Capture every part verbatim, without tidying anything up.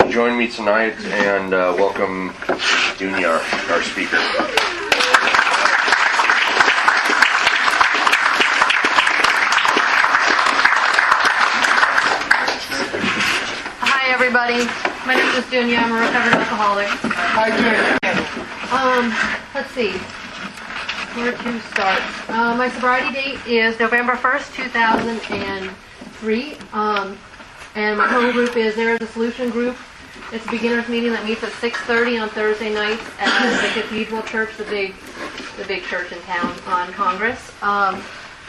join me tonight and uh, welcome Dunya, our speaker. Hi, everybody. My name is Dunya. I'm a recovered alcoholic. Hi, Dunya. Um, let's see. Where to start? Uh, my sobriety date is November first, two thousand three. Um, and my home group is There is a Solution Group. It's a beginner's meeting that meets at six thirty on Thursday nights at the Cathedral Church, the big, the big church in town on Congress. Um,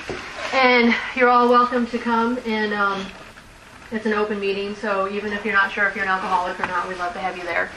and you're all welcome to come, and um, it's an open meeting, so even if you're not sure if you're an alcoholic or not, we'd love to have you there.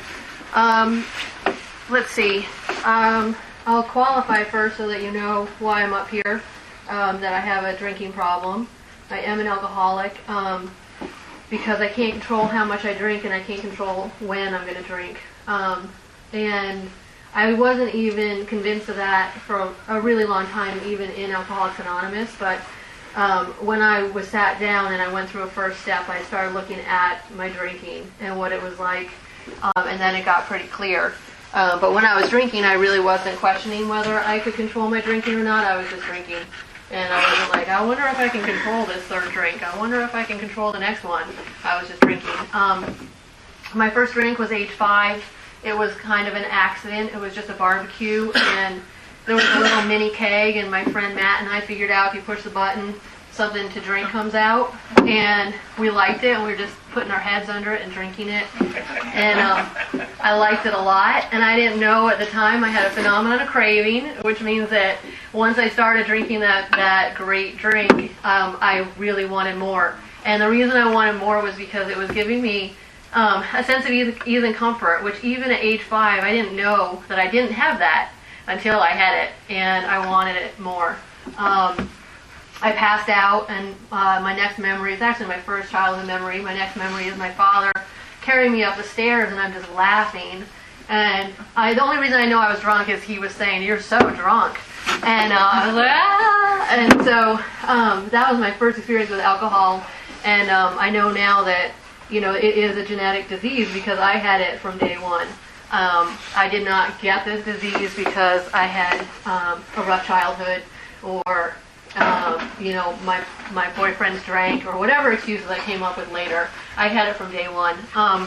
Um, let's see. Um, I'll qualify first so that you know why I'm up here, um, that I have a drinking problem. I am an alcoholic. Um, because I can't control how much I drink and I can't control when I'm going to drink. Um, and I wasn't even convinced of that for a really long time, even in Alcoholics Anonymous, but um, when I was sat down and I went through a first step, I started looking at my drinking and what it was like, um, and then it got pretty clear. Uh, but when I was drinking, I really wasn't questioning whether I could control my drinking or not. I was just drinking. And I wasn't like, I wonder if I can control this third drink. I wonder if I can control the next one. I was just drinking. Um, my first drink was age five. It was kind of an accident. It was just a barbecue, and there was a little mini keg, and my friend Matt and I figured out if you push the button, something to drink comes out. And we liked it, and we were just putting our heads under it and drinking it. And um, I liked it a lot, and I didn't know at the time I had a phenomenon of craving, which means that once I started drinking that, that great drink, um, I really wanted more. And the reason I wanted more was because it was giving me um, a sense of ease, ease and comfort, which even at age five, I didn't know that I didn't have that until I had it, and I wanted it more. Um, I passed out, and uh, my next memory is actually my first childhood memory. My next memory is my father carrying me up the stairs, and I'm just laughing. And I, the only reason I know I was drunk is he was saying, "You're so drunk." And uh, I was like, ah! And so um, that was my first experience with alcohol. And um, I know now that, you know, it is a genetic disease because I had it from day one. Um, I did not get this disease because I had um, a rough childhood or, um, you know, my my boyfriends drank or whatever excuses I came up with later. I had it from day one. Um,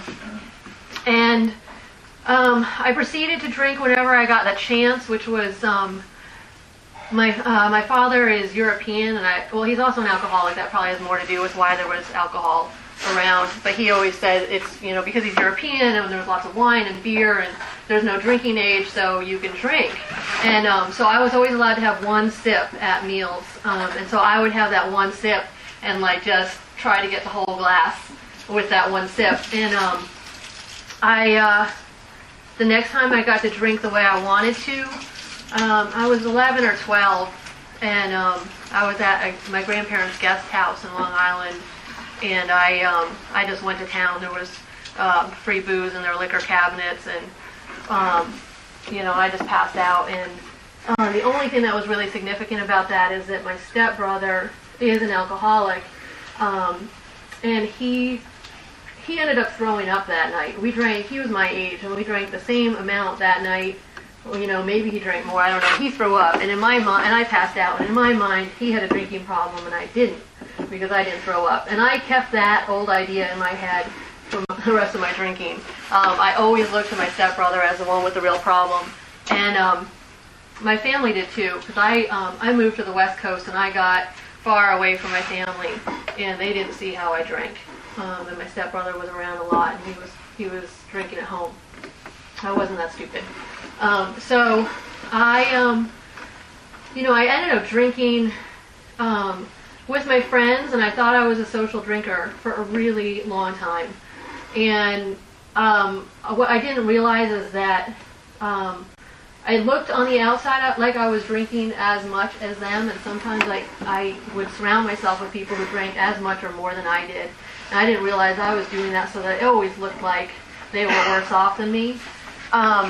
and um, I proceeded to drink whenever I got the chance, which was... Um, My uh, my father is European, and I well, he's also an alcoholic. That probably has more to do with why there was alcohol around. But he always said it's, you know, because he's European and there's lots of wine and beer and there's no drinking age, so you can drink. And um, so I was always allowed to have one sip at meals, um, and so I would have that one sip and like just try to get the whole glass with that one sip. And um, I uh, the next time I got to drink the way I wanted to. Um, I was eleven or twelve, and um, I was at a, my grandparents' guest house in Long Island, and I um, I just went to town. There was um, free booze in their liquor cabinets, and um, you know, I just passed out. And uh, the only thing that was really significant about that is that my stepbrother is an alcoholic, um, and he he ended up throwing up that night. We drank. He was my age, and we drank the same amount that night. Well, you know, maybe he drank more, I don't know. He threw up, and in my mind, and I passed out, and in my mind, he had a drinking problem, and I didn't, because I didn't throw up. And I kept that old idea in my head for the rest of my drinking. Um, I always looked to my stepbrother as the one with the real problem, and um, my family did too, because I um, I moved to the West Coast, and I got far away from my family, and they didn't see how I drank. Um, and my stepbrother was around a lot, and he was he was drinking at home. I wasn't that stupid. Um, so I, um, you know, I ended up drinking um, with my friends, and I thought I was a social drinker for a really long time. And um, what I didn't realize is that um, I looked on the outside like I was drinking as much as them, and sometimes I, I would surround myself with people who drank as much or more than I did. And I didn't realize I was doing that so that it always looked like they were worse off than me. Um,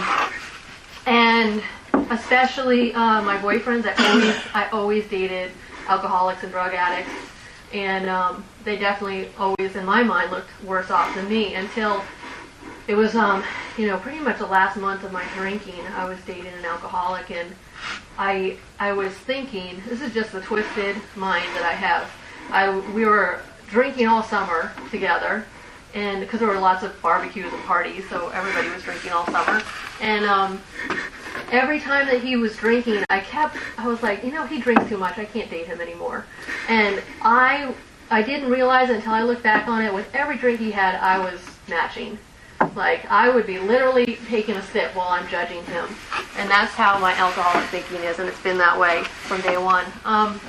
and especially uh, my boyfriends, I always I always dated alcoholics and drug addicts, and um, they definitely always, in my mind, looked worse off than me until it was, um, you know, pretty much the last month of my drinking. I was dating an alcoholic, and I I was thinking, this is just the twisted mind that I have. I we were drinking all summer together, and because there were lots of barbecues and parties, so everybody was drinking all summer. And um, every time that he was drinking, I kept, I was like, you know, he drinks too much. I can't date him anymore. And I I didn't realize it until I looked back on it. With every drink he had, I was matching. Like, I would be literally taking a sip while I'm judging him. And that's how my alcoholic thinking is, and it's been that way from day one. Um,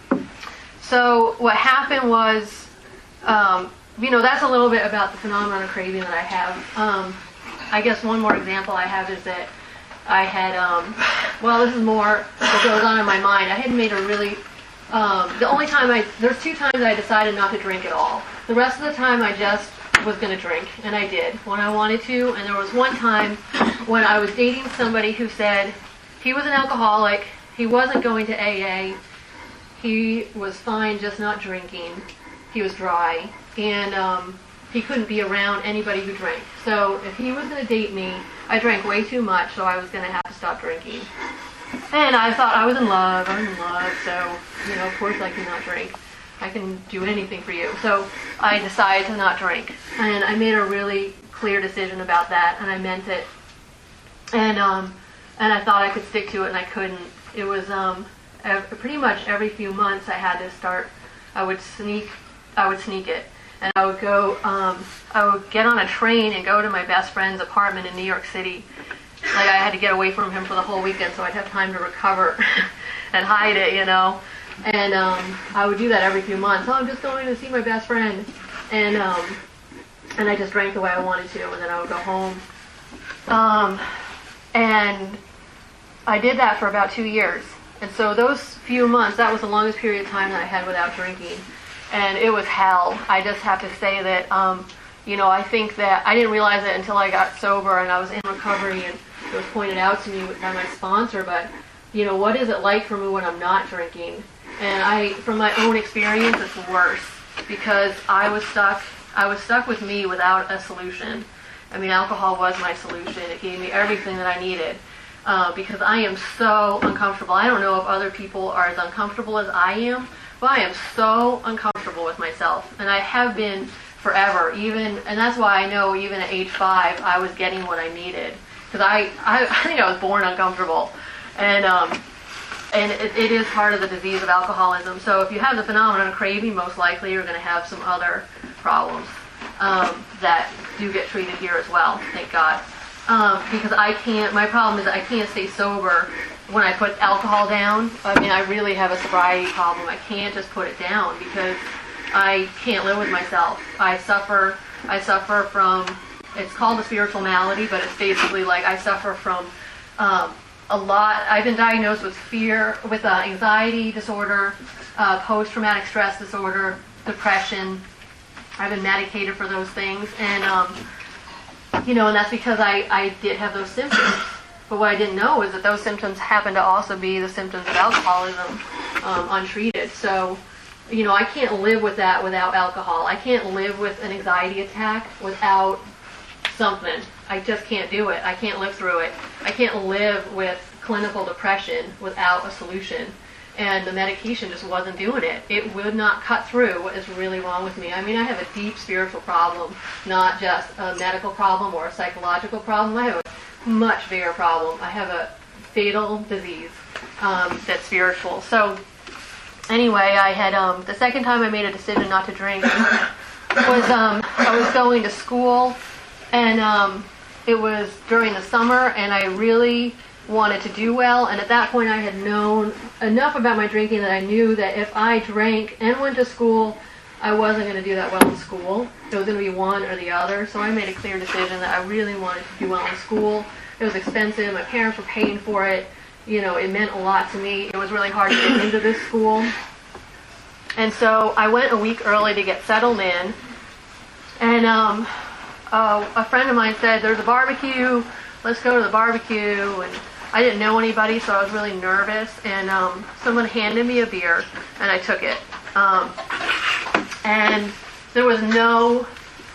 so what happened was, um, you know, that's a little bit about the phenomenon of craving that I have. Um, I guess one more example I have is that I had, um, well, this is more what goes on in my mind. I had made a really, um, the only time I, there's two times I decided not to drink at all. The rest of the time I just was going to drink, and I did when I wanted to. And there was one time when I was dating somebody who said he was an alcoholic, he wasn't going to A A, he was fine just not drinking, he was dry, and um, he couldn't be around anybody who drank. So if he was going to date me, I drank way too much, so I was going to have to stop drinking. And I thought I was in love, I'm in love, so, you know, of course I cannot drink. I can do anything for you. So I decided to not drink. And I made a really clear decision about that, and I meant it. And um, and I thought I could stick to it, and I couldn't. It was um, ev- pretty much every few months I had to start, I would sneak, I would sneak it. And I would go, um, I would get on a train and go to my best friend's apartment in New York City. Like, I had to get away from him for the whole weekend so I'd have time to recover and hide it, you know. And um, I would do that every few months. Oh, I'm just going to see my best friend. And um, and I just drank the way I wanted to, and then I would go home. Um, and I did that for about two years. And so those few months, that was the longest period of time that I had without drinking. And it was hell. I just have to say that, um, you know, I think that I didn't realize it until I got sober and I was in recovery, and it was pointed out to me by my sponsor, but, you know, what is it like for me when I'm not drinking? And I, from my own experience, it's worse, because I was stuck, I was stuck with me without a solution. I mean, alcohol was my solution. It gave me everything that I needed, uh, because I am so uncomfortable. I don't know if other people are as uncomfortable as I am, but I am so uncomfortable with myself, and I have been forever. Even, and that's why I know even at age five, I was getting what I needed, because I, I, I think I was born uncomfortable, and um, And it, it is part of the disease of alcoholism. So if you have the phenomenon of craving, most likely you're going to have some other problems um, that do get treated here as well, thank God. Um, because I can't, my problem is that I can't stay sober when I put alcohol down. I mean, I really have a sobriety problem. I can't just put it down because I can't live with myself. I suffer, I suffer from, it's called a spiritual malady, but it's basically like I suffer from um, a lot. I've been diagnosed with fear, with uh, anxiety disorder, uh, post-traumatic stress disorder, depression. I've been medicated for those things, and um, you know, and that's because I, I did have those symptoms. But what I didn't know is that those symptoms happen to also be the symptoms of alcoholism, um, untreated. So, you know, I can't live with that without alcohol. I can't live with an anxiety attack without something. I just can't do it. I can't live through it. I can't live with clinical depression without a solution. And the medication just wasn't doing it. It would not cut through what is really wrong with me. I mean, I have a deep spiritual problem, not just a medical problem or a psychological problem. I have a much bigger problem. I have a fatal disease um, that's spiritual. So anyway, I had, um, the second time I made a decision not to drink was um, I was going to school, and um, it was during the summer, and I really wanted to do well, and at that point I had known enough about my drinking that I knew that if I drank and went to school, I wasn't going to do that well in school. It was going to be one or the other, so I made a clear decision that I really wanted to do well in school. It was expensive, my parents were paying for it, you know, it meant a lot to me. It was really hard to get into this school. And so I went a week early to get settled in, and um, uh, a friend of mine said, there's a barbecue, let's go to the barbecue, and I didn't know anybody, so I was really nervous, and um, someone handed me a beer, and I took it. Um, and there was no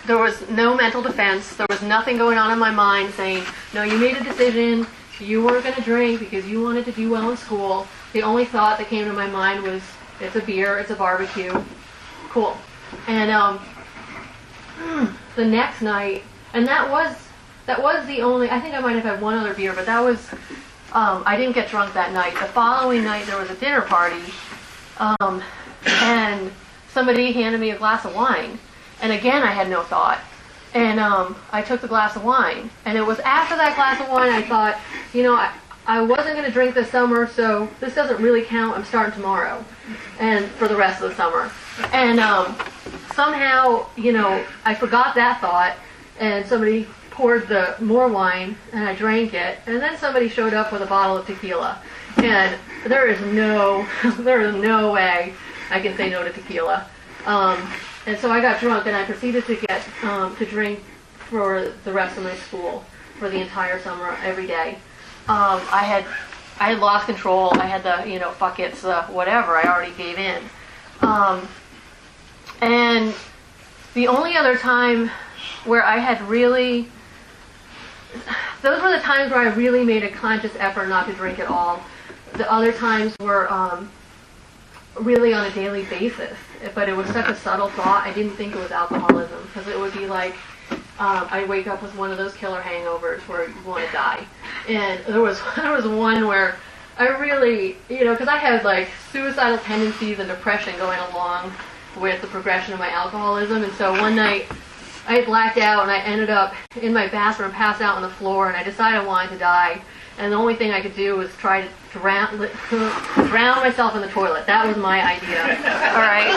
there was no mental defense. There was nothing going on in my mind saying, no, you made a decision. You weren't going to drink because you wanted to do well in school. The only thought that came to my mind was, it's a beer, it's a barbecue. Cool. And um, the next night, and that was that was the only, I think I might have had one other beer, but that was, um, I didn't get drunk that night. The following night, there was a dinner party, um, and somebody handed me a glass of wine. And again, I had no thought. And um, I took the glass of wine. And it was after that glass of wine I thought, you know, I, I wasn't going to drink this summer, so this doesn't really count. I'm starting tomorrow and for the rest of the summer. And um, somehow, you know, I forgot that thought, and somebody poured the more wine, and I drank it. And then somebody showed up with a bottle of tequila. And there is no, there is no way I can say no to tequila. Um, and so I got drunk, and I proceeded to get um, to drink for the rest of my school for the entire summer, every day. Um, I had I had lost control. I had the, you know, fuck it's uh, whatever. I already gave in. Um, and the only other time where I had really, those were the times where I really made a conscious effort not to drink at all. The other times were um, really on a daily basis. But it was such a subtle thought, I didn't think it was alcoholism. Because it would be like, um, I wake up with one of those killer hangovers where you want to die. And there was there was one where I really, you know, because I had like suicidal tendencies and depression going along with the progression of my alcoholism. And so one night I had blacked out, and I ended up in my bathroom, passed out on the floor, and I decided I wanted to die. And the only thing I could do was try to drown, drown myself in the toilet. That was my idea. All right?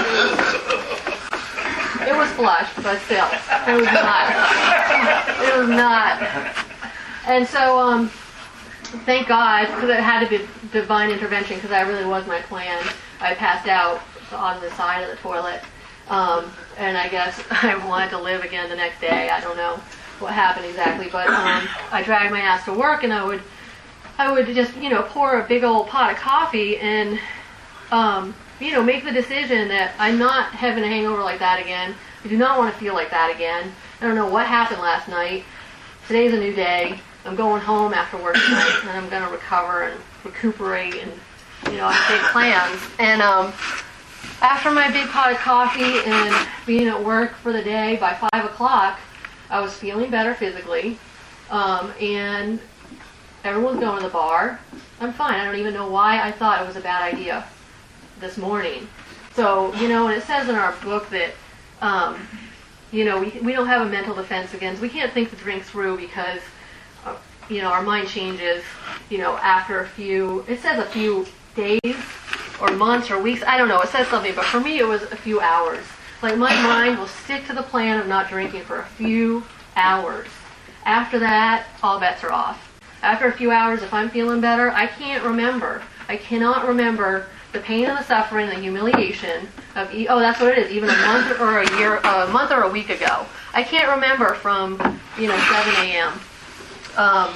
It was flushed, but still. It was not. It was not. And so, um, thank God, because it had to be divine intervention, because that really was my plan. I passed out on the side of the toilet. Um, and I guess I wanted to live again the next day. I don't know what happened exactly, but um, I dragged my ass to work, and I would I would just, you know, pour a big old pot of coffee and, um, you know, make the decision that I'm not having a hangover like that again. I do not want to feel like that again. I don't know what happened last night. Today's a new day. I'm going home after work tonight, and I'm going to recover and recuperate and, you know, I have big plans. And um, after my big pot of coffee and being at work for the day, by five o'clock, I was feeling better physically, um, and everyone's going to the bar. I'm fine. I don't even know why I thought it was a bad idea this morning. So, you know, and it says in our book that, um, you know, we, we don't have a mental defense against, we can't think the drink through because, uh, you know, our mind changes, you know, after a few, it says a few days or months or weeks. I don't know. It says something, but for me it was a few hours. Like, my mind will stick to the plan of not drinking for a few hours. After that, all bets are off. After a few hours, if I'm feeling better, I can't remember. I cannot remember the pain and the suffering and the humiliation of, e- oh, that's what it is, even a month or a year, a month or a week ago. I can't remember from, you know, seven a.m. Um,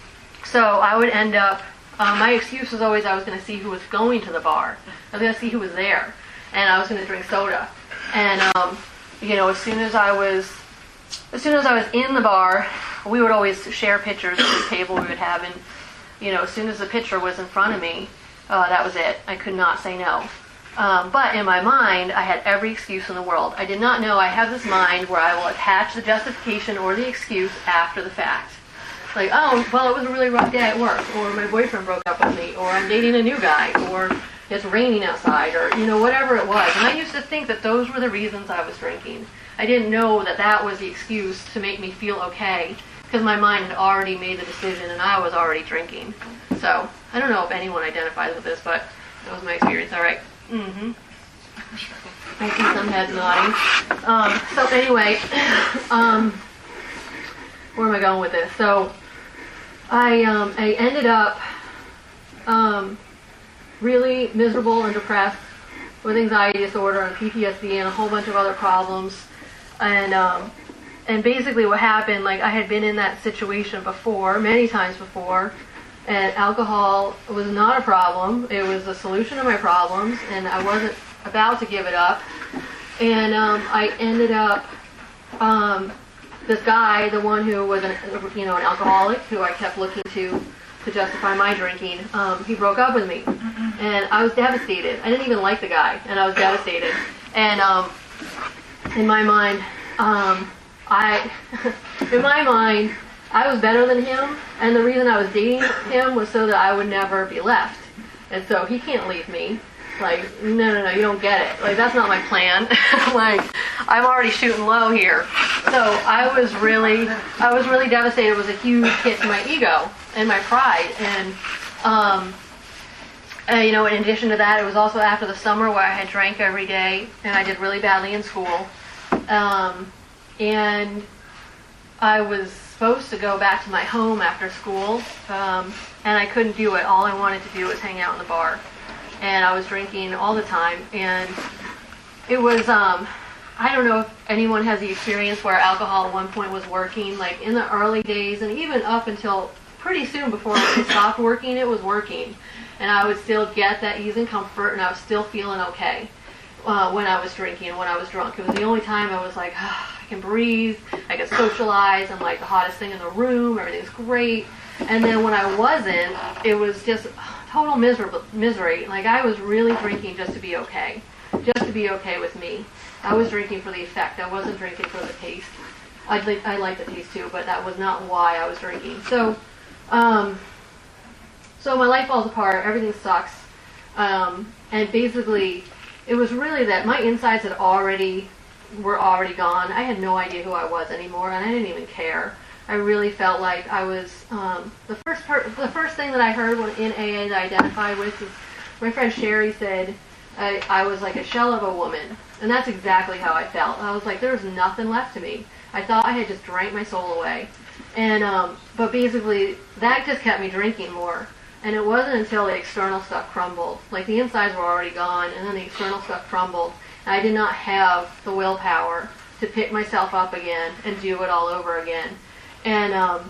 so I would end up, uh, my excuse was always I was going to see who was going to the bar. I was going to see who was there. And I was going to drink soda. And, um, you know, as soon as I was, as soon as I was in the bar, we would always share pictures at the table we would have, and, you know, as soon as the picture was in front of me, uh, that was it. I could not say no. Um, but in my mind, I had every excuse in the world. I did not know I have this mind where I will attach the justification or the excuse after the fact. Like, oh, well, it was a really rough day at work, or my boyfriend broke up with me, or I'm dating a new guy, or it's raining outside, or, you know, whatever it was. And I used to think that those were the reasons I was drinking. I didn't know that that was the excuse to make me feel okay, because my mind had already made the decision and I was already drinking. So, I don't know if anyone identifies with this, but that was my experience. All right. Mm-hmm. I see some heads nodding. Um, so anyway, um, where am I going with this? So, I um, I ended up um, really miserable and depressed with anxiety disorder and P T S D and a whole bunch of other problems. And um, and basically what happened, like, I had been in that situation before, many times before, and alcohol was not a problem. It was a solution to my problems, and I wasn't about to give it up. And um, I ended up um, this guy, the one who was an, you know, an alcoholic, who I kept looking to to justify my drinking, um, he broke up with me, and I was devastated. I didn't even like the guy, and I was devastated. And um, in my mind, um, I, in my mind, I was better than him, and the reason I was dating him was so that I would never be left. And so he can't leave me. Like, no, no, no, you don't get it. Like, that's not my plan. Like, I'm already shooting low here. So I was really, I was really devastated. It was a huge hit to my ego and my pride. And, um, and, you know, in addition to that, it was also after the summer where I had drank every day, and I did really badly in school. Um, and I was supposed to go back to my home after school, um, and I couldn't do it. All I wanted to do was hang out in the bar. And I was drinking all the time, and it was, um, I don't know if anyone has the experience where alcohol at one point was working, like in the early days, and even up until pretty soon before it stopped working, it was working. And I would still get that ease and comfort, and I was still feeling okay uh, when I was drinking and when I was drunk. It was the only time I was like, oh, I can breathe, I can socialize, I'm like the hottest thing in the room, everything's great. And then when I wasn't, it was just total miserable, misery. Like, I was really drinking just to be okay. Just to be okay with me. I was drinking for the effect. I wasn't drinking for the taste. I like I like the taste too, but that was not why I was drinking. So, um, so my life falls apart. Everything sucks. Um, and basically, it was really that my insides had already, were already gone. I had no idea who I was anymore, and I didn't even care. I really felt like I was, um, the first per- the first thing that I heard when in A A that I identified with is my friend Sherry said I, I was like a shell of a woman. And that's exactly how I felt. I was like, there was nothing left to me. I thought I had just drank my soul away. And, um, but basically, that just kept me drinking more. And it wasn't until the external stuff crumbled. Like, the insides were already gone, and then the external stuff crumbled. And I did not have the willpower to pick myself up again and do it all over again. And um,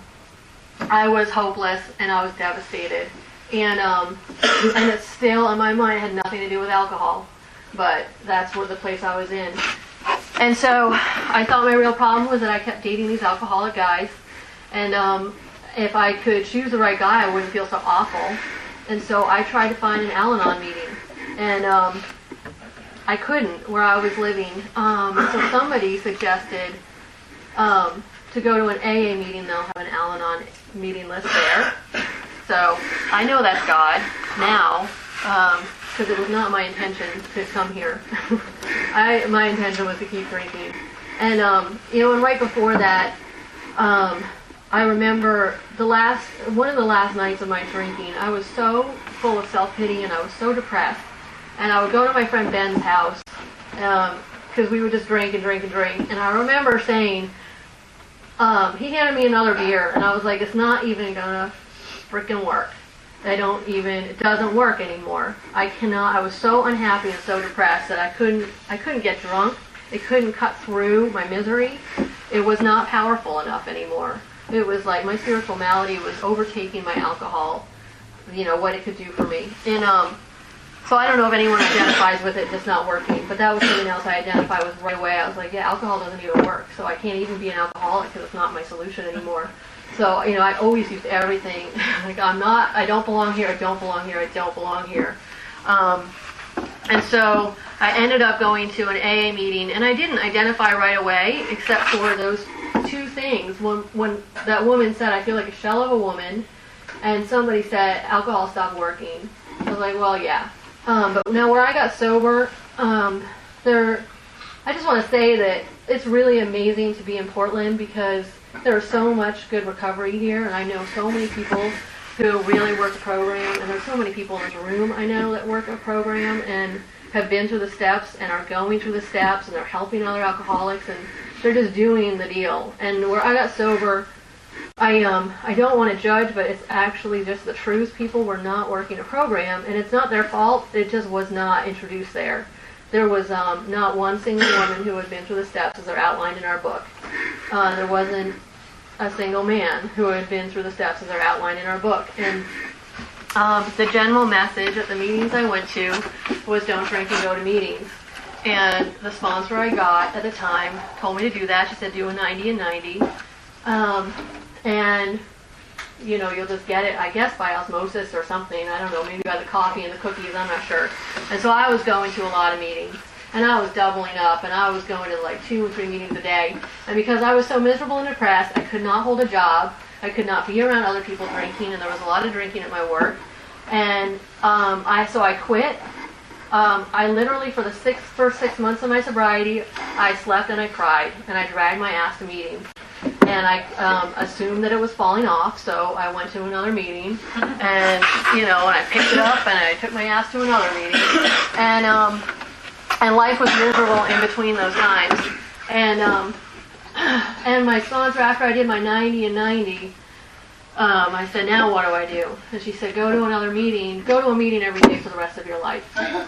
I was hopeless, and I was devastated. And um, and it still, in my mind, had nothing to do with alcohol. But that's where the place I was in. And so I thought my real problem was that I kept dating these alcoholic guys. And um, if I could choose the right guy, I wouldn't feel so awful. And so I tried to find an Al-Anon meeting. And um, I couldn't where I was living. Um, so somebody suggested um, to go to an A A meeting. They'll have an Al-Anon meeting list there. So I know that's God now, because um, it was not my intention to come here. I my intention was to keep drinking. And, um, you know, and right before that, um, I remember the last, one of the last nights of my drinking, I was so full of self-pity and I was so depressed. And I would go to my friend Ben's house, because um, we would just drink and drink and drink. And I remember saying, um, he handed me another beer, and I was like, it's not even gonna freaking work. I don't even, it doesn't work anymore. I cannot, I was so unhappy and so depressed that I couldn't, I couldn't get drunk. It couldn't cut through my misery. It was not powerful enough anymore. It was like my spiritual malady was overtaking my alcohol, you know, what it could do for me. And um, so I don't know if anyone identifies with it just not working, but that was something else I identified with right away. I was like, yeah, alcohol doesn't even work, so I can't even be an alcoholic because it's not my solution anymore. So, you know, I always used everything. Like, I'm not, I don't belong here, I don't belong here, I don't belong here. Um, and so I ended up going to an A A meeting, and I didn't identify right away, except for those two things. When, when that woman said, I feel like a shell of a woman, and somebody said, alcohol stopped working. I was like, well, yeah. Um, but now where I got sober, um, there, I just want to say that it's really amazing to be in Portland because there's so much good recovery here, and I know so many people who really work the program, and there's so many people in this room I know that work a program and have been through the steps and are going through the steps, and they're helping other alcoholics, and they're just doing the deal. And where I got sober, I um I don't want to judge, but it's actually just the truth. People were not working a program, and it's not their fault. It just was not introduced there. There was um, not one single woman who had been through the steps as they're outlined in our book. Uh, there wasn't a single man who had been through the steps as they're outlined in our book. And um, the general message at the meetings I went to was don't drink and go to meetings. and the sponsor I got at the time told me to do that. She said do a ninety and ninety, um, and you know, you'll just get it, I guess, by osmosis or something. I don't know, maybe by the coffee and the cookies, I'm not sure. And so I was going to a lot of meetings, and I was doubling up, and I was going to like two or three meetings a day. And because I was so miserable and depressed, I could not hold a job. I could not be around other people drinking, and there was a lot of drinking at my work. And um, I so I quit. Um, I literally, for the six, first six months of my sobriety, I slept and I cried, and I dragged my ass to meetings. And I um, assumed that it was falling off, so I went to another meeting, and you know, and I picked it up, and I took my ass to another meeting, and um, and life was miserable in between those times. And um, and my sponsor, after I did my ninety and ninety, um, I said, now what do I do? And she said, go to another meeting, go to a meeting every day for the rest of your life.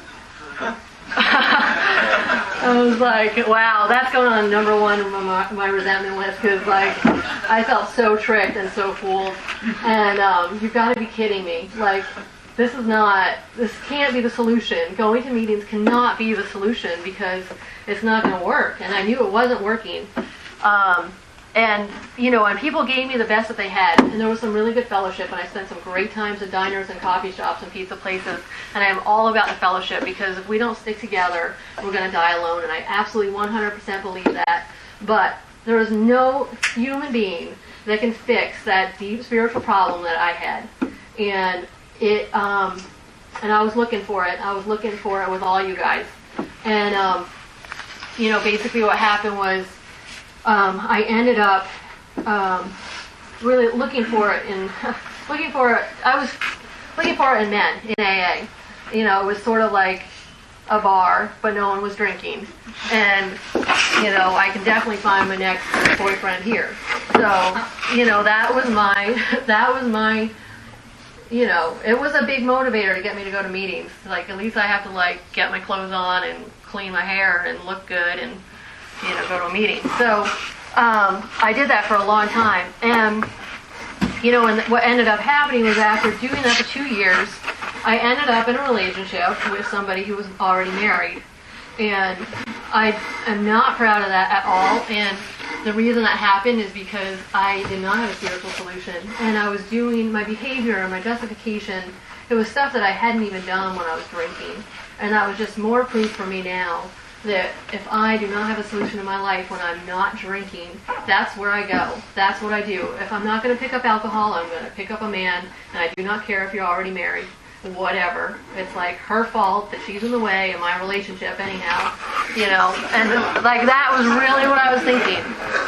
I was like, wow, that's going on number one on my, my resentment list, because like I felt so tricked and so fooled. And um, you've got to be kidding me. Like, this is not, this can't be the solution. Going to meetings cannot be the solution, because it's not going to work. And I knew it wasn't working. Um, and, you know, and people gave me the best that they had. And there was some really good fellowship, and I spent some great times at diners and coffee shops and pizza places. And I am all about the fellowship, because if we don't stick together, we're going to die alone. And I absolutely one hundred percent believe that. But there is no human being that can fix that deep spiritual problem that I had. And it, um, and I was looking for it. I was looking for it with all you guys. And, um, you know, basically what happened was, Um, I ended up um, really looking for it in looking for it. I was looking for it in men in A A. You know, it was sort of like a bar, but no one was drinking. And you know, I can definitely find my next boyfriend here. So you know, that was my that was my you know, it was a big motivator to get me to go to meetings. Like, at least I have to like get my clothes on and clean my hair and look good and, you know, go to a meeting. So um, I did that for a long time. And, you know, and what ended up happening was, after doing that for two years, I ended up in a relationship with somebody who was already married. And I am not proud of that at all. And the reason that happened is because I did not have a spiritual solution. And I was doing my behavior and my justification. It was stuff that I hadn't even done when I was drinking. And that was just more proof for me now that if I do not have a solution in my life when I'm not drinking, that's where I go. That's what I do. If I'm not going to pick up alcohol, I'm going to pick up a man, and I do not care if you're already married. Whatever. It's like her fault that she's in the way of my relationship anyhow. You know, and like that was really what I was thinking.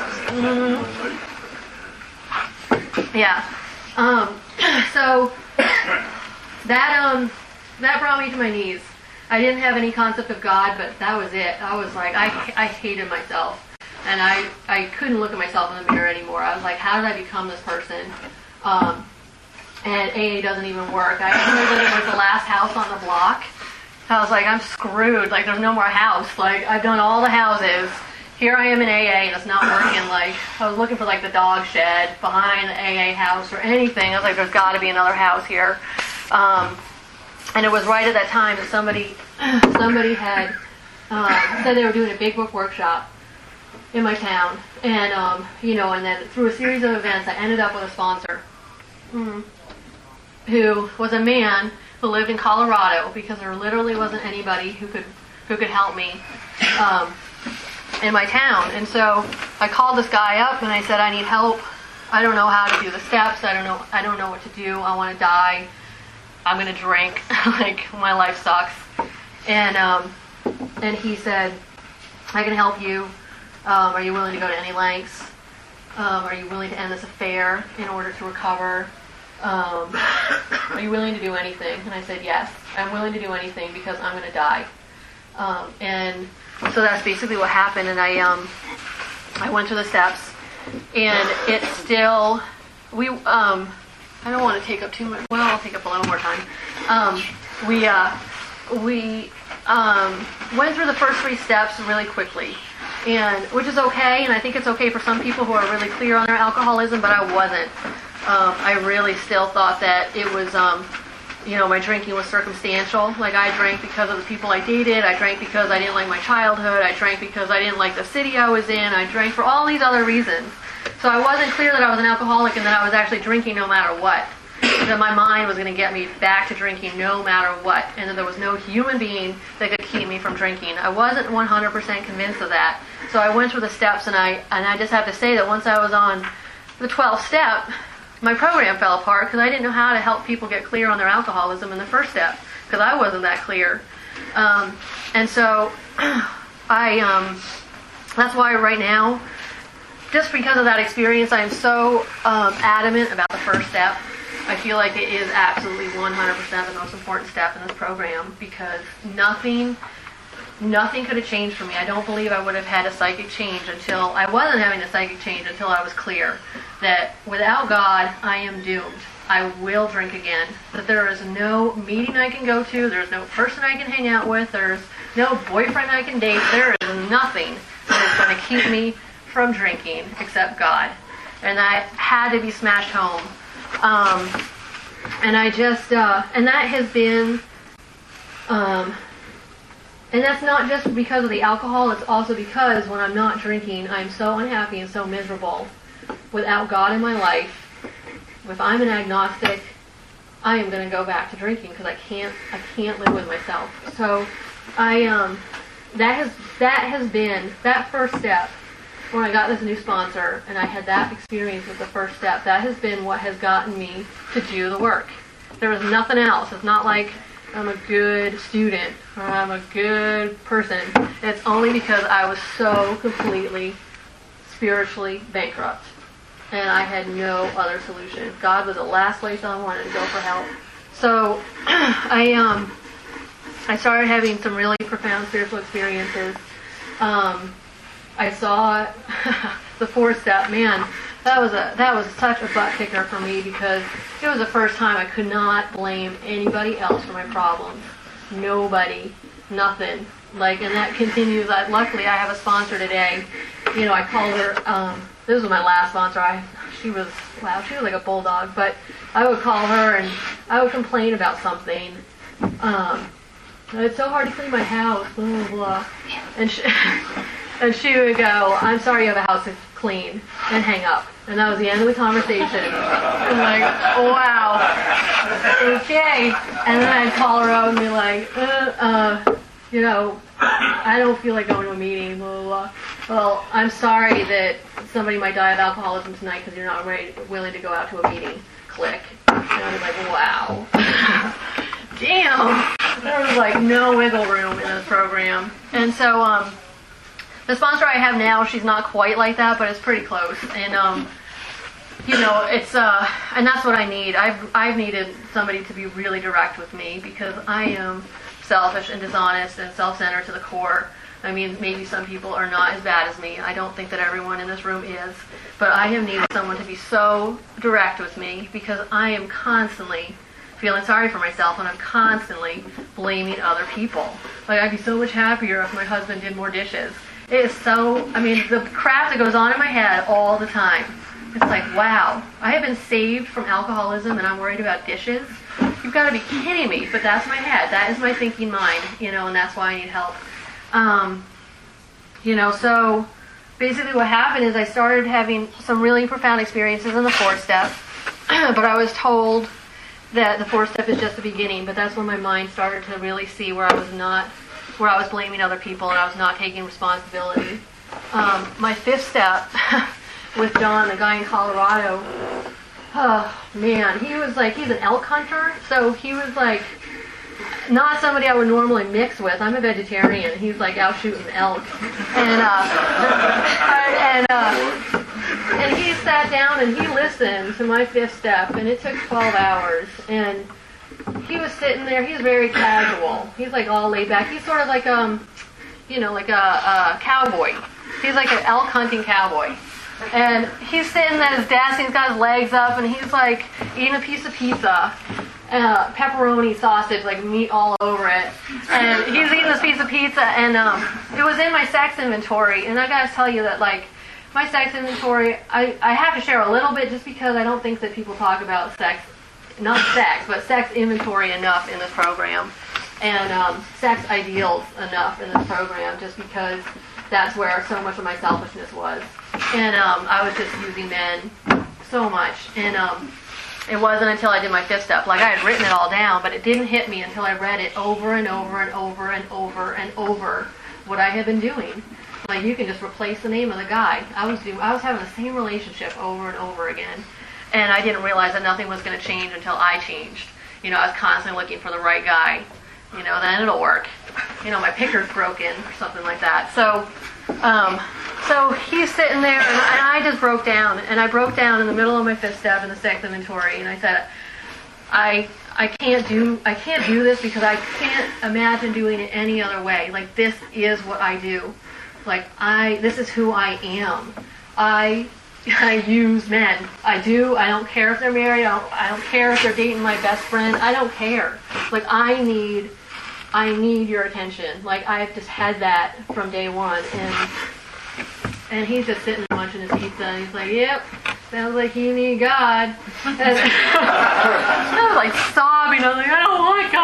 Mm-hmm. Yeah. Um, so that um that brought me to my knees. I didn't have any concept of God, but that was it. I was like, I, I hated myself. And I, I couldn't look at myself in the mirror anymore. I was like, how did I become this person? Um, and A A doesn't even work. I heard that it was the last house on the block. I was like, I'm screwed. Like, there's no more house. Like, I've done all the houses. Here I am in A A, and it's not working. Like, I was looking for, like, the dog shed behind the A A house or anything. I was like, there's got to be another house here. Um... And it was right at that time that somebody somebody had um, said they were doing a big book workshop in my town. And, um, you know, and then through a series of events, I ended up with a sponsor mm, who was a man who lived in Colorado, because there literally wasn't anybody who could who could help me um, in my town. And so I called this guy up and I said, I need help. I don't know how to do the steps. I don't know. I don't know what to do. I want to die. I'm going to drink, like, my life sucks. And um, and he said, I can help you. Um, are you willing to go to any lengths? Um, are you willing to end this affair in order to recover? Um, are you willing to do anything? And I said, yes, I'm willing to do anything, because I'm going to die. Um, and so that's basically what happened. And I um, I went through the steps, and it still, we... Um, I don't want to take up too much. Well, I'll take up a little more time. Um, we uh, we um, went through the first three steps really quickly, and which is okay. And I think it's okay for some people who are really clear on their alcoholism, but I wasn't. Um, I really still thought that it was, um, you know, my drinking was circumstantial. Like, I drank because of the people I dated. I drank because I didn't like my childhood. I drank because I didn't like the city I was in. I drank for all these other reasons. So I wasn't clear that I was an alcoholic and that I was actually drinking no matter what. That my mind was going to get me back to drinking no matter what. And that there was no human being that could keep me from drinking. I wasn't one hundred percent convinced of that. So I went through the steps, and I, and I just have to say that once I was on the twelfth step, my program fell apart because I didn't know how to help people get clear on their alcoholism in the first step, because I wasn't that clear. Um, and so I, um, that's why right now, just because of that experience, I am so um, adamant about the first step. I feel like it is absolutely one hundred percent the most important step in this program, because nothing, nothing could have changed for me. I don't believe I would have had a psychic change until, I wasn't having a psychic change until I was clear that without God, I am doomed. I will drink again. That there is no meeting I can go to, there's no person I can hang out with, there's no boyfriend I can date, there is nothing that is going to keep me from drinking except God. And that had to be smashed home. Um, and I just, uh, and that has been, um, and that's not just because of the alcohol, it's also because when I'm not drinking, I'm so unhappy and so miserable. Without God in my life, if I'm an agnostic, I am going to go back to drinking because I can't, I can't live with myself. So, I, um, that has, that has been, that first step, when I got this new sponsor, and I had that experience with the first step, that has been what has gotten me to do the work. There was nothing else. It's not like I'm a good student or I'm a good person. It's only because I was so completely spiritually bankrupt, and I had no other solution. God was the last place I wanted to go for help. So I um I started having some really profound spiritual experiences. Um, I saw the fourth step. Man, that was a that was such a butt kicker for me, because it was the first time I could not blame anybody else for my problems. Nobody, nothing. Like, and that continues. I, luckily, I have a sponsor today. You know, I called her. Um, this was my last sponsor. I she was wow, she was like a bulldog. But I would call her and I would complain about something. Um, it's so hard to clean my house. Blah blah blah. And she, and she would go, "I'm sorry, you have a house that's clean," and hang up. And that was the end of the conversation. I'm like, oh, wow, okay. And then I'd call her up and be like, uh, uh, you know, I don't feel like going to a meeting, blah, blah, blah. Well, I'm sorry that somebody might die of alcoholism tonight because you're not ready, willing to go out to a meeting. Click. And I was like, wow. Damn. There was like no wiggle room in this program. And so, um, the sponsor I have now, she's not quite like that, but it's pretty close. And, um, you know, it's, uh, and that's what I need. I've, I've needed somebody to be really direct with me, because I am selfish and dishonest and self-centered to the core. I mean, maybe some people are not as bad as me. I don't think that everyone in this room is. But I have needed someone to be so direct with me, because I am constantly feeling sorry for myself, and I'm constantly blaming other people. Like, I'd be so much happier if my husband did more dishes. It is so, I mean, the crap that goes on in my head all the time. It's like, wow, I have been saved from alcoholism and I'm worried about dishes? You've got to be kidding me. But that's my head. That is my thinking mind, you know, and that's why I need help. Um, you know, so basically what happened is I started having some really profound experiences in the fourth step, but I was told that the fourth step is just the beginning, but that's when my mind started to really see where I was not, where I was blaming other people and I was not taking responsibility. Um, my fifth step with Don, the guy in Colorado, oh man, he was like, he's an elk hunter, so he was like, not somebody I would normally mix with. I'm a vegetarian. He's like out shooting elk. And, uh, and, uh, and he sat down and he listened to my fifth step, and it took twelve hours, and he was sitting there. He's very casual. He's like all laid back. He's sort of like, um, you know, like a, a cowboy. He's like an elk hunting cowboy. And he's sitting at his desk, he's got his legs up, and he's like eating a piece of pizza, uh, pepperoni sausage, like meat all over it. And he's eating this piece of pizza, and um, it was in my sex inventory. And I gotta tell you that, like, my sex inventory, I, I have to share a little bit just because I don't think that people talk about sex not sex, but sex inventory enough in this program, and um, sex ideals enough in this program, just because that's where so much of my selfishness was. And um, I was just using men so much. And um, it wasn't until I did my fifth step. Like, I had written it all down, but it didn't hit me until I read it over and over and over and over and over what I had been doing. Like, you can just replace the name of the guy. I was doing, I was having the same relationship over and over again. And I didn't realize that nothing was going to change until I changed. You know, I was constantly looking for the right guy. You know, then it'll work. You know, my picker's broken or something like that. So, um, so he's sitting there, and, and I just broke down. And I broke down in the middle of my fifth step in the sex inventory, and I said, I I can't do I can't do this because I can't imagine doing it any other way. Like, this is what I do. Like, I this is who I am. I I use men. I do. I don't care if they're married. I don't, I don't care if they're dating my best friend. I don't care. Like, I need, I need your attention. Like, I've just had that from day one. And and he's just sitting there munching his pizza, and he's like, "Yep, sounds like you need God." And I was like sobbing. I was like, "I don't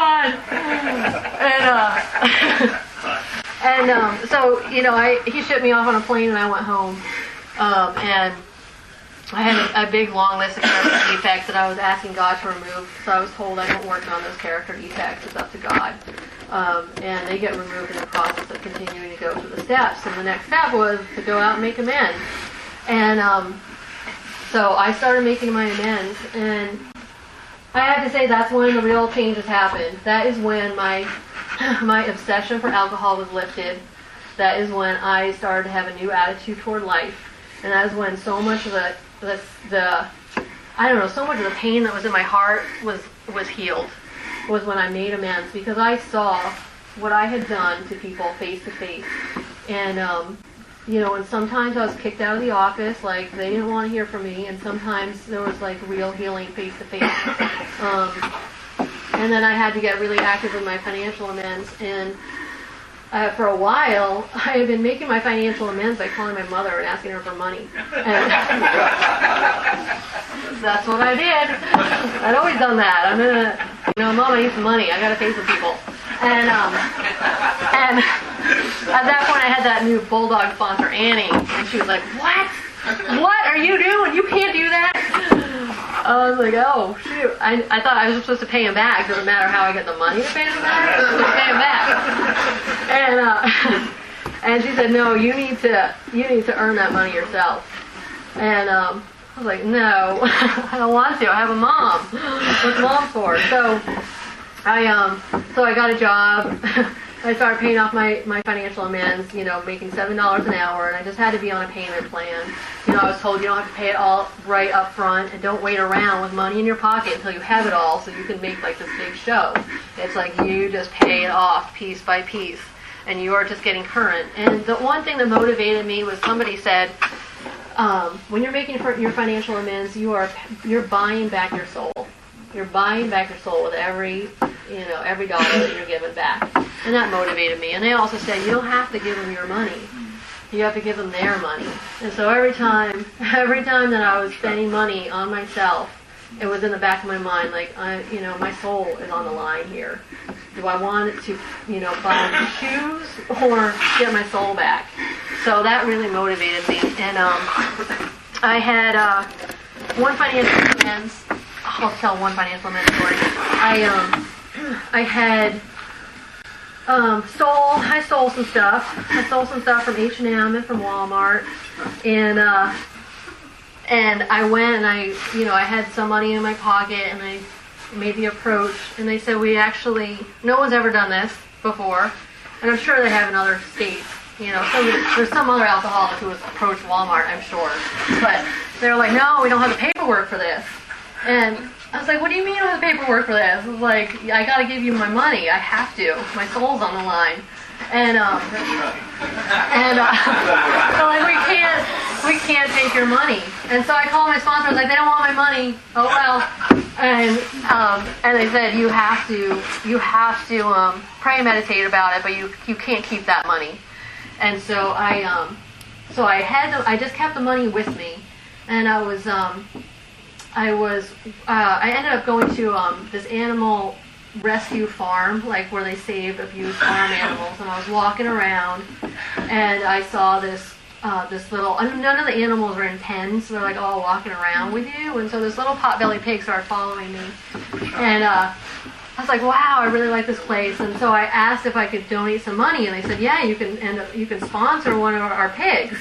want God." And uh, and um, so you know, I he shipped me off on a plane, and I went home. Um, and I had a, a big long list of character defects that I was asking God to remove. So I was told I don't work on those character defects. It's up to God. Um, and they get removed in the process of continuing to go through the steps. And the next step was to go out and make amends. And um, so I started making my amends. And I have to say that's when the real changes happened. That is when my my obsession for alcohol was lifted. That is when I started to have a new attitude toward life. And that is when so much of the, the, the, I don't know, so much of the pain that was in my heart was, was healed, was when I made amends, because I saw what I had done to people face to face. And, um, you know, and sometimes I was kicked out of the office, like they didn't want to hear from me, and sometimes there was like real healing face to face. Um, and then I had to get really active with my financial amends, and Uh, for a while, I had been making my financial amends by calling my mother and asking her for money. And that's what I did. I'd always done that. I'm gonna, you know, Mom, I need some money. I gotta pay some people. And um, and at that point, I had that new Bulldog sponsor, Annie, and she was like, "What? What are you doing? You can't do that." I was like, oh, shoot. I, I thought I was supposed to pay him back. Doesn't matter how I get the money to pay him back. I'm supposed to pay him back. And, uh, and she said, no, you need to you need to earn that money yourself. And um, I was like, no, I don't want to. I have a mom. What's mom for? So I um so I got a job. I started paying off my, my financial amends, you know, making seven dollars an hour, and I just had to be on a payment plan. You know, I was told you don't have to pay it all right up front, and don't wait around with money in your pocket until you have it all so you can make, like, this big show. It's like you just pay it off piece by piece, and you are just getting current. And the one thing that motivated me was somebody said, um, when you're making your financial amends, you are you're buying back your soul. You're buying back your soul with every, you know, every dollar that you're giving back. And that motivated me. And they also said, you don't have to give them your money. You have to give them their money. And so every time, every time that I was spending money on myself, it was in the back of my mind, like, I, you know, my soul is on the line here. Do I want it to, you know, buy my shoes or get my soul back? So that really motivated me. And um, I had uh, one financial amends. I'll tell one financial amends story. I um, I had um, stole. I stole some stuff. I stole some stuff from H and M and from Walmart, and uh, and I went and I, you know, I had some money in my pocket, and I made the approach, and they said, we actually, no one's ever done this before, and I'm sure they have in other states. You know, so there's some other alcoholic who has approached Walmart, I'm sure, but they're like, no, we don't have the paperwork for this. And I was like, what do you mean you don't have the paperwork for this? I was like, I got to give you my money. I have to. My soul's on the line. And um, and uh, so like we can't we can't take your money. And so I called my sponsor. I was like, they don't want my money. Oh well. And um, and they said you have to you have to um, pray and meditate about it, but you you can't keep that money. And so I um so I had to, I just kept the money with me, and I was um. I was, uh, I ended up going to um, this animal rescue farm, like where they save abused farm animals, and I was walking around, and I saw this, uh, this little, I mean, none of the animals are in pens, so they're like all walking around with you, and so this little potbelly pig started following me, and uh, I was like, wow, I really like this place, and so I asked if I could donate some money, and they said, yeah, you can end up, you can sponsor one of our, our pigs.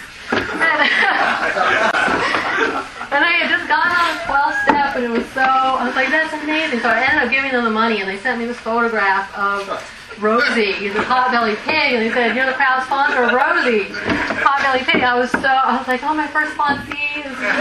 And I had just gotten on the twelfth step, and it was so, I was like, that's amazing. So I ended up giving them the money, and they sent me this photograph of Rosie, the potbelly pig, and they said, you're the proud sponsor of Rosie, potbelly pig. I was so, I was like, oh, my first sponsee. This is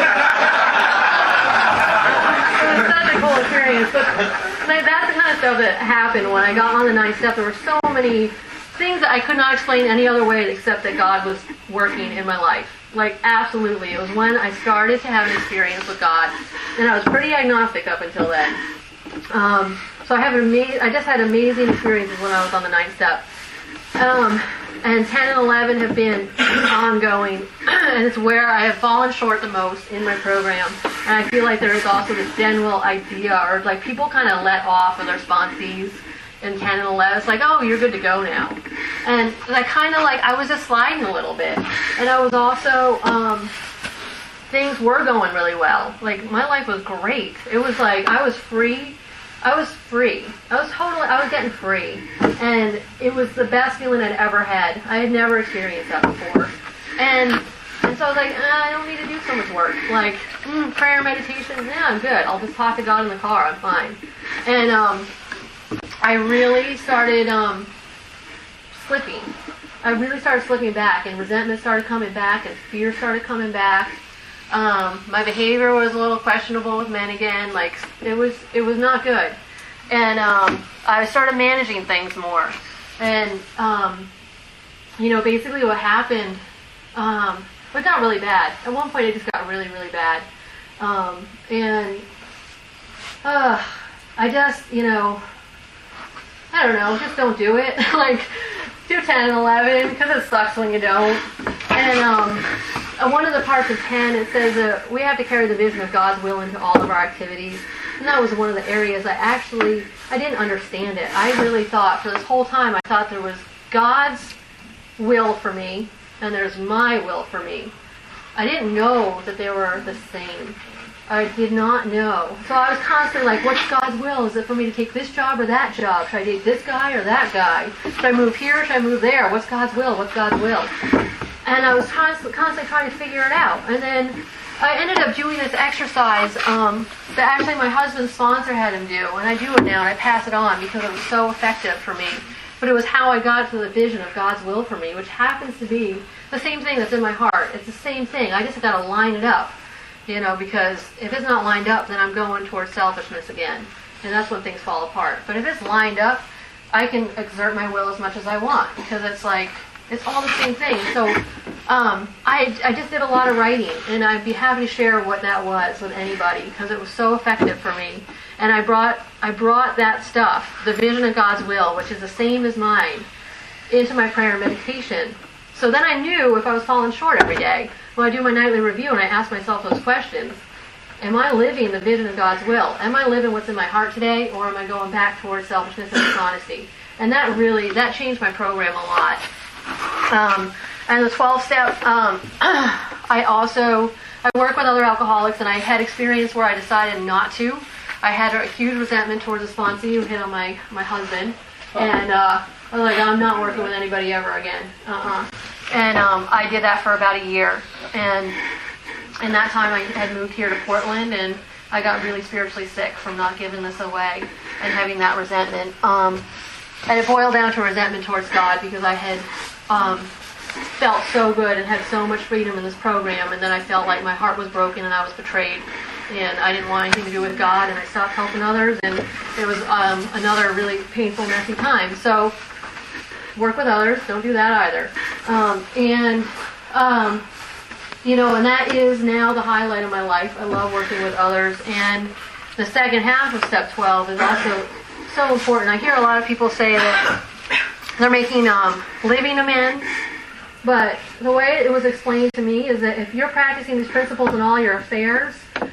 it was such a cool experience. But like, that's the kind of stuff that happened when I got on the ninth step. There were so many things that I could not explain any other way except that God was working in my life. Like, absolutely. It was when I started to have an experience with God, and I was pretty agnostic up until then. Um, so I have an ama- I just had amazing experiences when I was on the ninth step. Um, and ten and eleven have been ongoing, and it's where I have fallen short the most in my program. And I feel like there is also this general idea, or like people kind of let off of their sponsees in ten and eleven. It's like, oh, you're good to go now. And I kind of like, I was just sliding a little bit. And I was also, um, things were going really well. Like, my life was great. It was like, I was free. I was free. I was totally, I was getting free. And it was the best feeling I'd ever had. I had never experienced that before. And and so I was like, eh, I don't need to do so much work. Like, mm, prayer, meditation, yeah, I'm good. I'll just talk to God in the car. I'm fine. And um, I really started um, slipping. I really started slipping back, and resentment started coming back, and fear started coming back. Um, my behavior was a little questionable with men again. Like, it was, it was not good. And um, I started managing things more. And um, you know, basically what happened, um, it got really bad. At one point, it just got really, really bad. Um, and uh, I just, you know, I don't know, just don't do it. Like, do ten and eleven, because it sucks when you don't. And um, one of the parts of ten, it says uh, we have to carry the vision of God's will into all of our activities. And that was one of the areas I actually, I didn't understand it. I really thought, for this whole time, I thought there was God's will for me, and there's my will for me. I didn't know that they were the same. I did not know. So I was constantly like, what's God's will? Is it for me to take this job or that job? Should I date this guy or that guy? Should I move here or should I move there? What's God's will? What's God's will? And I was constantly, constantly trying to figure it out. And then I ended up doing this exercise um, that actually my husband's sponsor had him do. And I do it now, and I pass it on because it was so effective for me. But it was how I got to the vision of God's will for me, which happens to be the same thing that's in my heart. It's the same thing. I just got to line it up. You know, because if it's not lined up, then I'm going towards selfishness again. And that's when things fall apart. But if it's lined up, I can exert my will as much as I want. Because it's like, it's all the same thing. So um, I, I just did a lot of writing. And I'd be happy to share what that was with anybody. Because it was so effective for me. And I brought, I brought that stuff, the vision of God's will, which is the same as mine, into my prayer and meditation. So then I knew if I was falling short every day, when I do my nightly review and I ask myself those questions, am I living the vision of God's will? Am I living what's in my heart today, or am I going back towards selfishness and dishonesty? And that really, that changed my program a lot. Um, and the twelve step, um, I also, I work with other alcoholics, and I had experience where I decided not to. I had a huge resentment towards a sponsee who hit on my, my husband. And uh, I was like, I'm not working with anybody ever again. Uh-uh. And um, I did that for about a year. And in that time, I had moved here to Portland, and I got really spiritually sick from not giving this away and having that resentment. Um, and it boiled down to resentment towards God, because I had um, felt so good and had so much freedom in this program, and then I felt like my heart was broken and I was betrayed. And I didn't want anything to do with God, and I stopped helping others, and it was um, another really painful, messy time. So work with others, don't do that either. Um, and, um, you know, and that is now the highlight of my life. I love working with others. And the second half of step twelve is also so important. I hear a lot of people say that they're making um, living amends. But the way it was explained to me is that if you're practicing these principles in all your affairs,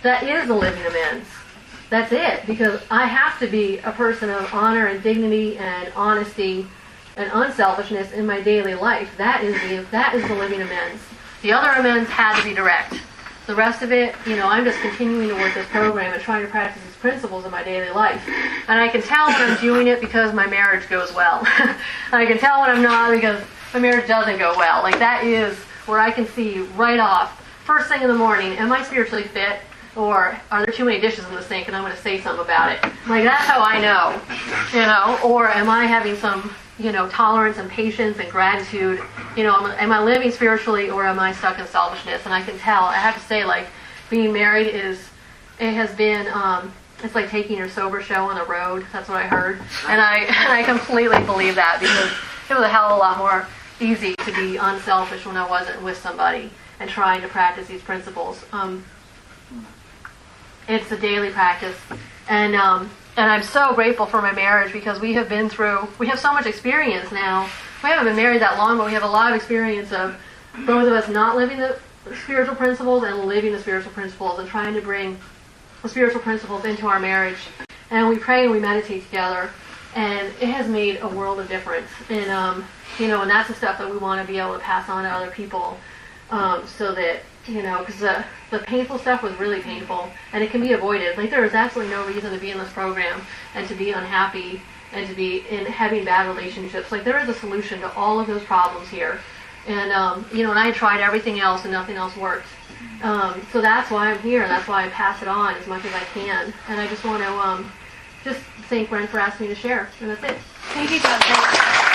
that is the living amends. That's it, because I have to be a person of honor and dignity and honesty and unselfishness in my daily life. That is the that is the living amends. The other amends had to be direct. The rest of it, you know, I'm just continuing to work this program and trying to practice these principles in my daily life. And I can tell when I'm doing it because my marriage goes well. I can tell when I'm not because my marriage doesn't go well. Like, that is where I can see right off, first thing in the morning, am I spiritually fit? Or are there too many dishes in the sink and I'm going to say something about it? Like, that's how I know, you know. Or am I having some, you know, tolerance and patience and gratitude? You know, am, am I living spiritually or am I stuck in selfishness? And I can tell. I have to say, like, being married is, it has been, um, it's like taking your sober show on the road. That's what I heard. And I, and I completely believe that, because it was a hell of a lot more easy to be unselfish when I wasn't with somebody and trying to practice these principles. Um, It's a daily practice, and um, and I'm so grateful for my marriage, because we have been through, we have so much experience now. We haven't been married that long, but we have a lot of experience of both of us not living the spiritual principles and living the spiritual principles and trying to bring the spiritual principles into our marriage. And we pray and we meditate together, and it has made a world of difference. And um, you know, and that's the stuff that we want to be able to pass on to other people, um, so that, you know, because the, the painful stuff was really painful, and it can be avoided. Like, there is absolutely no reason to be in this program and to be unhappy and to be in having bad relationships. Like, there is a solution to all of those problems here. And, um, you know, and I tried everything else and nothing else worked. Um, so that's why I'm here. That's why I pass it on as much as I can. And I just want to um, just thank Ren for asking me to share. And that's it. Thank you, Doctor